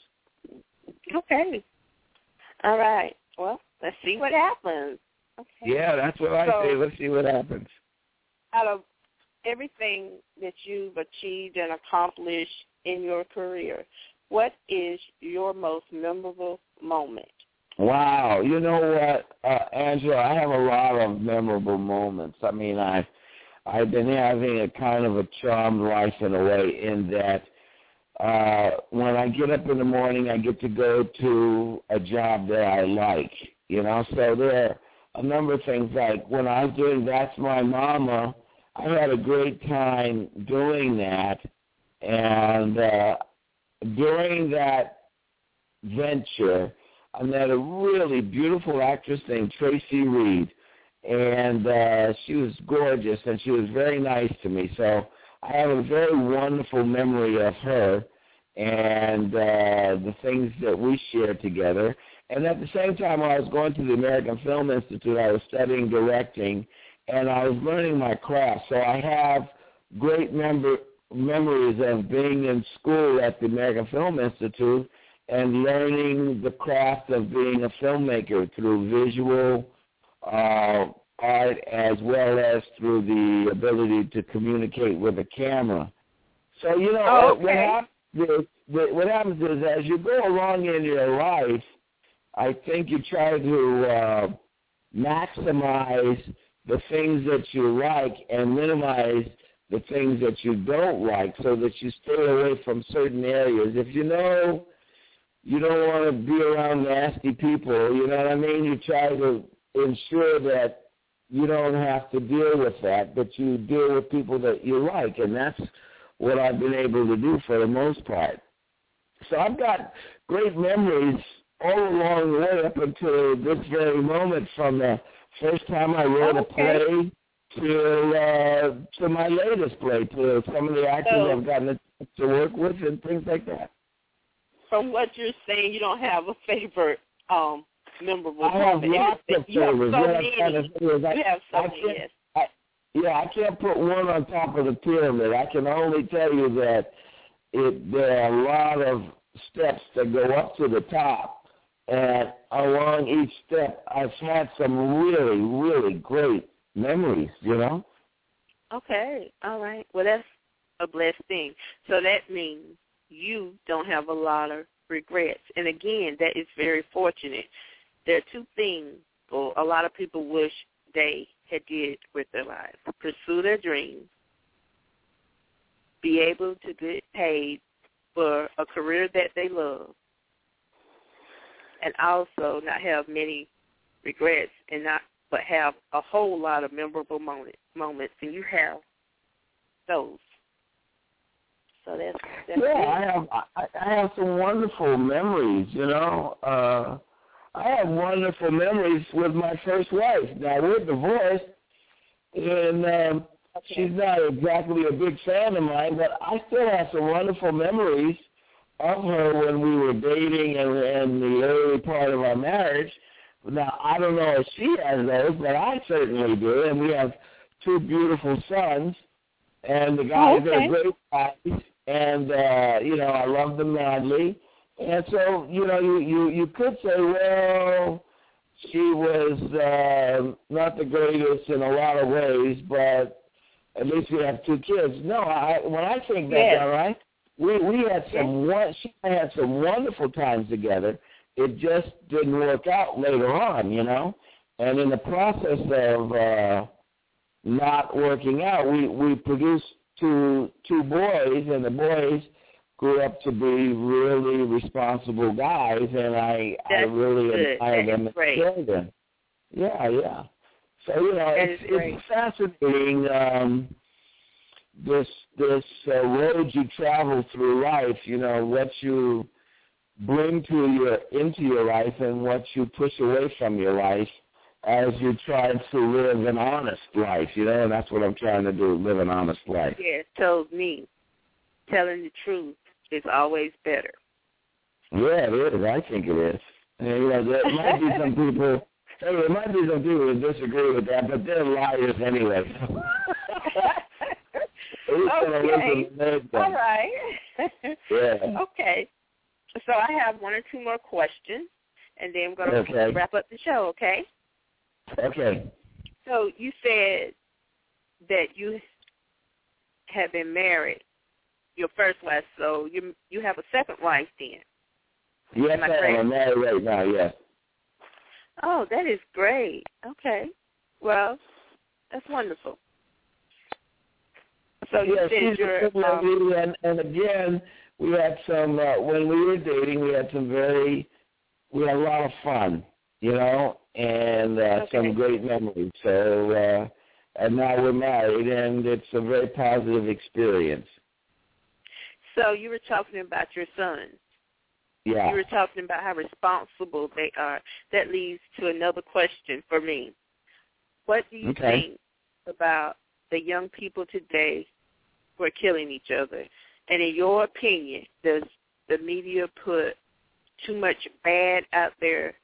Okay. All right. Well, let's see what happens. Okay. Yeah, that's what I so, say. Let's see what happens. Out of everything that you've achieved and accomplished in your career, what is your most memorable moment? Wow. You know what, uh, Angela, I have a lot of memorable moments. I mean, I've, I've been having a kind of a charmed life in a way in that uh, when I get up in the morning, I get to go to a job that I like, you know. So there are a number of things, like when I was doing That's My Mama, I had a great time doing that. And uh, during that venture, I met a really beautiful actress named Tracy Reed, and uh, she was gorgeous, and she was very nice to me. So I have a very wonderful memory of her and uh, the things that we shared together. And at the same time, I was going to the American Film Institute. I was studying directing, and I was learning my craft. So I have great member, memories of being in school at the American Film Institute and learning the craft of being a filmmaker through visual uh, art as well as through the ability to communicate with a camera. So, you know, oh, okay. what, happens is, what happens is as you go along in your life, I think you try to uh, maximize the things that you like and minimize the things that you don't like so that you stay away from certain areas. If you know you don't want to be around nasty people, you know what I mean? You try to ensure that you don't have to deal with that, but you deal with people that you like, and that's what I've been able to do for the most part. So I've got great memories all along the way up until this very moment, from the first time I wrote okay. a play to uh, to my latest play, to some of the actors so, I've gotten to work with and things like that. From what you're saying, you don't have a favorite um, memorable I have moment. lots of you have favorites. so Yeah, many. kind of favorites. I, you have so I many, can't, yes. I, yeah, I can't put one on top of the pyramid. I can only tell you that it there are a lot of steps that go up to the top, and along each step, I've had some really, really great memories, you know? Okay, all right. Well, that's a blessed thing. So that means you don't have a lot of regrets. And, again, that is very fortunate. There are two things well, a lot of people wish they had did with their lives: pursue their dreams, be able to get paid for a career that they love, and also not have many regrets, and not but have a whole lot of memorable moment, moments, and you have those. So that's, that's yeah, it. I have I, I have some wonderful memories, you know. Uh, I have wonderful memories with my first wife. Now, we're divorced, and um, okay. she's not exactly a big fan of mine, but I still have some wonderful memories of her when we were dating and, and the early part of our marriage. Now, I don't know if she has those, but I certainly do, and we have two beautiful sons, and the guys oh, okay. are great guys, and, uh, you know, I love them madly. And so, you know, you, you, you could say, well, she was uh, not the greatest in a lot of ways, but at least we have two kids. No, I, when I think that, yes. all right, we, we had some, yes. she had some wonderful times together. It just didn't work out later on, you know. And in the process of uh, not working out, we, we produced two two boys, and the boys grew up to be really responsible guys, and I, I really good. admire that them and enjoy them. Yeah, yeah. So, you know, that it's, it's fascinating, um, this, this uh, road you travel through life, you know, what you bring to your into your life and what you push away from your life as you try to live an honest life, you know, and that's what I'm trying to do, live an honest life. Yeah, told me. telling the truth is always better. Yeah, it is. I think it is. And, you know, there might be some people. Hey, there might be some people who disagree with that, but they're liars anyway. Okay. All right. Yeah. Okay. So I have one or two more questions, and then I'm going to okay. wrap up the show, okay? Okay. So you said that you have been married, your first wife, so you you have a second wife then. Yes, I am. I'm married right now, yes. Oh, that is great. Okay. Well, that's wonderful. So you yeah, said you're... Um, and, and again, we had some, uh, when we were dating, we had some very, we had a lot of fun, you know, and uh, okay. some great memories. So, uh, and now we're married, and it's a very positive experience. So you were talking about your sons. Yeah. You were talking about how responsible they are. That leads to another question for me. What do you okay. think about the young people today who are killing each other? And in your opinion, does the media put too much bad out there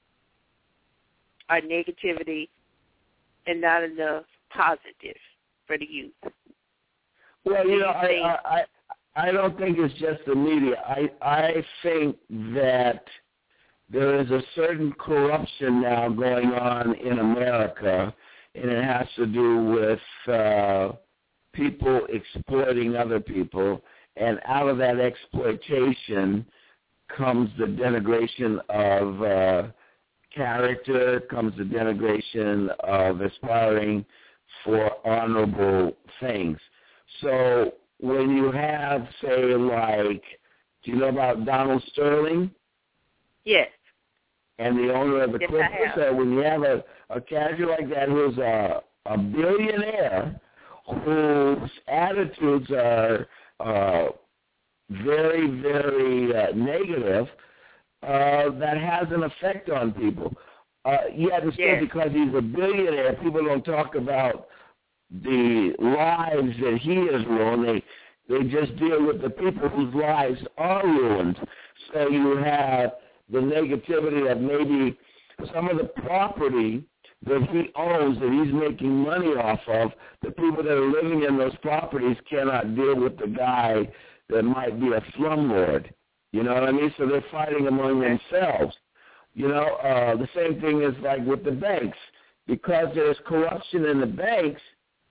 or negativity and not enough positive for the youth? Well, you know, I, I I don't think it's just the media. I I think that there is a certain corruption now going on in America, and it has to do with uh, people exploiting other people, and out of that exploitation comes the denigration of uh, character, comes the denigration of aspiring for honorable things. So when you have, say, like, do you know about Donald Sterling? Yes. And the owner of the yes, Clippers? So when you have a, a casual like that who's a, a billionaire whose attitudes are uh, very, very uh, negative, uh, that has an effect on people. Uh, yet and still, yes. because he's a billionaire, people don't talk about the lives that he has ruined. They they just deal with the people whose lives are ruined. So you have the negativity of maybe some of the property that he owns, that he's making money off of. The people that are living in those properties cannot deal with the guy that might be a slumlord. You know what I mean? So they're fighting among themselves. You know, uh, the same thing is like with the banks. Because there's corruption in the banks,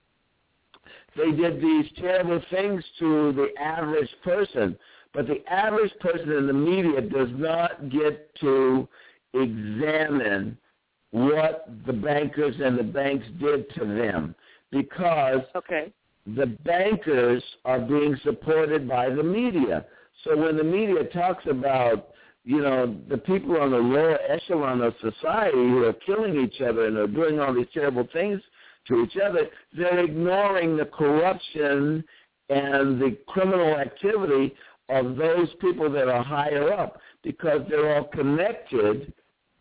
they did these terrible things to the average person. But the average person in the media does not get to examine what the bankers and the banks did to them, because okay. the bankers are being supported by the media. So when the media talks about, you know, the people on the lower echelon of society who are killing each other and are doing all these terrible things to each other, they're ignoring the corruption and the criminal activity of those people that are higher up, because they're all connected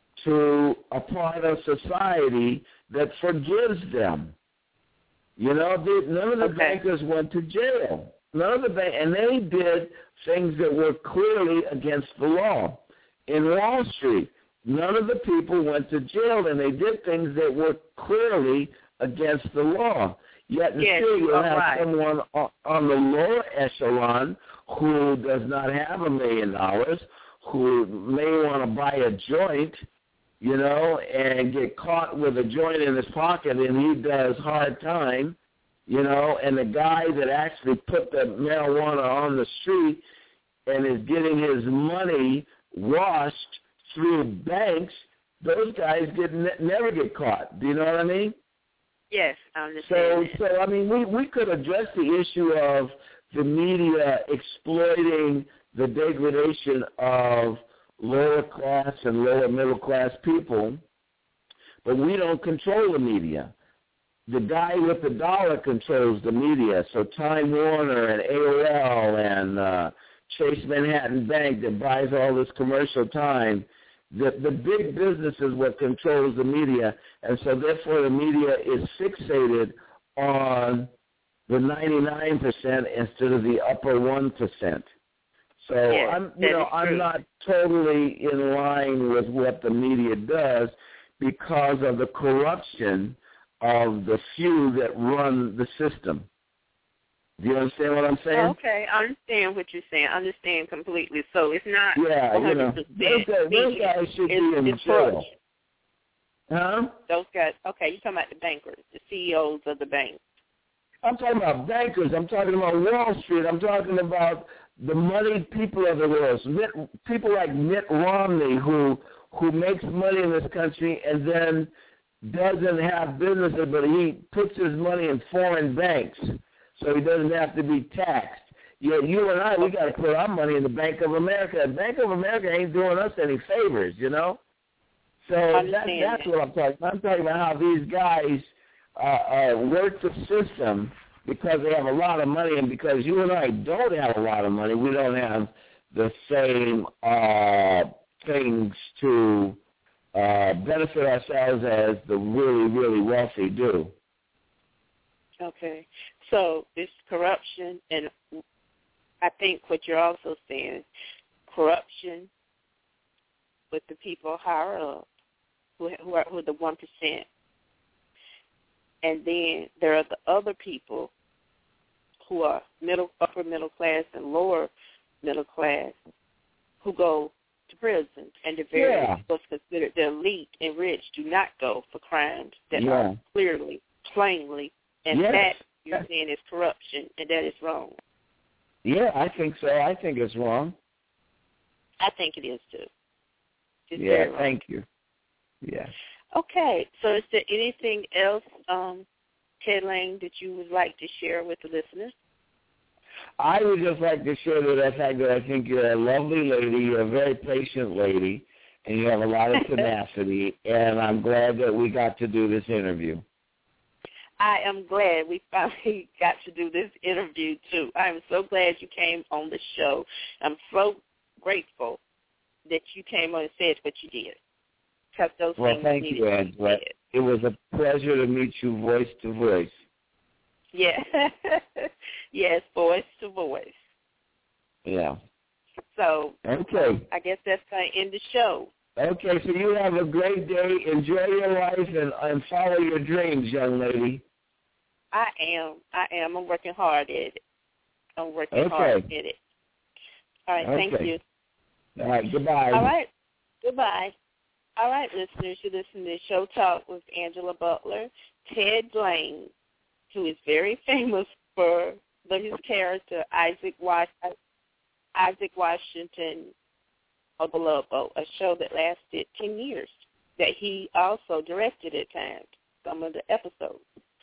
to a part of society that forgives them. You know, they, none of the okay. bankers went to jail. None of the bank, and they did things that were clearly against the law. In Wall Street, none of the people went to jail, and they did things that were clearly against the law. Yet and yes, still, you have right. someone on the lower echelon who does not have a million dollars, who may want to buy a joint, you know, and get caught with a joint in his pocket, and he does hard time, you know, and the guy that actually put the marijuana on the street and is getting his money washed through banks, those guys did ne- never get caught. Do you know what I mean? Yes, I understand. So, so I mean, we, we could address the issue of the media exploiting the degradation of lower class and lower middle class people, but we don't control the media. The guy with the dollar controls the media. So Time Warner and A O L and uh, Chase Manhattan Bank that buys all this commercial time, the, the big business is what controls the media, and so therefore the media is fixated on the ninety-nine percent instead of the upper one percent. So yes, I'm, you know, I'm not totally in line with what the media does because of the corruption of the few that run the system. Do you understand what I'm saying? Okay, I understand what you're saying. I understand completely. So it's not yeah, one hundred percent. You know, those guys, those guys should it's, be in it's jail. Bush. Huh? Those guys. Okay, you're talking about the bankers, the C E Os of the banks. I'm talking about bankers. I'm talking about Wall Street. I'm talking about the moneyed people of the world. Mitt, people like Mitt Romney, who who makes money in this country and then doesn't have businesses, but he puts his money in foreign banks, so he doesn't have to be taxed. You, you and I, we got to put our money in the Bank of America. Bank of America ain't doing us any favors, you know. So that, that's what I'm talking about. I'm talking about how these guys uh, uh, work the system because they have a lot of money, and because you and I don't have a lot of money, we don't have the same uh, things to uh, benefit ourselves as the really, really wealthy do. Okay. So it's corruption, and I think what you're also saying, corruption with the people higher up, who, who are who are the one percent. And then there are the other people who are middle, upper middle class and lower middle class who go to prison, and the very yeah. what's considered the elite and rich do not go for crimes that yeah. are clearly, plainly, and yes. that you're saying is corruption, and that is wrong. Yeah, I think so. I think it's wrong. I think it is too. It's yeah, very wrong. Thank you. Yeah. Okay, so is there anything else, um, Ted Lang, that you would like to share with the listeners? I would just like to share the fact that I think you're a lovely lady, you're a very patient lady, and you have a lot of tenacity, and I'm glad that we got to do this interview. I am glad we finally got to do this interview, too. I'm so glad you came on the show. I'm so grateful that you came on and said what you did. Because those well, things thank needed you, Angela. It was a pleasure to meet you voice to voice. Yeah. Yes, voice to voice. Yeah. So okay. um, I guess that's going to end the show. Okay, so you have a great day. Enjoy your life and, and follow your dreams, young lady. I am. I am. I'm working hard at it. I'm working okay. hard at it. All right. Okay. Thank you. All right. Goodbye. All right. Goodbye. All right, listeners, you listen to Show Talk with Angela Butler. Ted Lang, who is very famous for his character Isaac Was- Isaac Washington of the Love Boat, a show that lasted ten years, that he also directed at times, some of the episodes.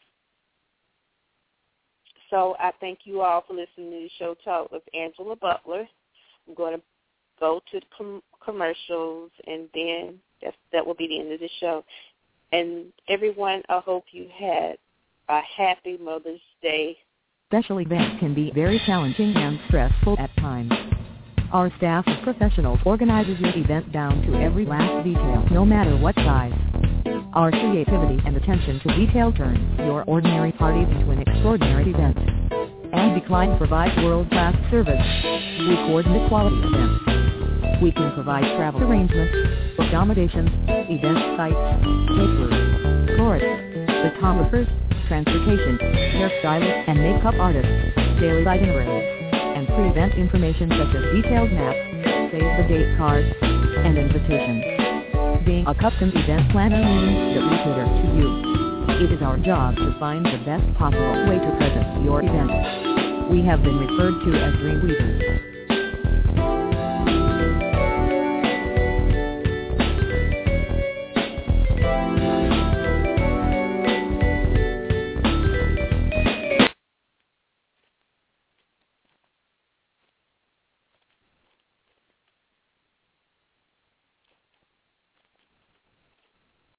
So I thank you all for listening to Show Talk with Angela Butler. I'm going to go to the com- commercials, and then that's, that will be the end of the show. And everyone, I hope you had a happy Mother's Day. Special events can be very challenging and stressful at times. Our staff of professionals organizes your event down to every last detail, no matter what size. Our creativity and attention to detail turns your ordinary party into an extraordinary event. And Decline provides world-class service. We coordinate quality events. We can provide travel arrangements, accommodations, event sites, caterers, florists, photographers, transportation, hairstylists and makeup artists, daily itineraries, and pre-event information such as detailed maps, save-the-date cards, and invitations. Being a custom event planner means that we cater to you. It is our job to find the best possible way to present your event. We have been referred to as Dreamweavers.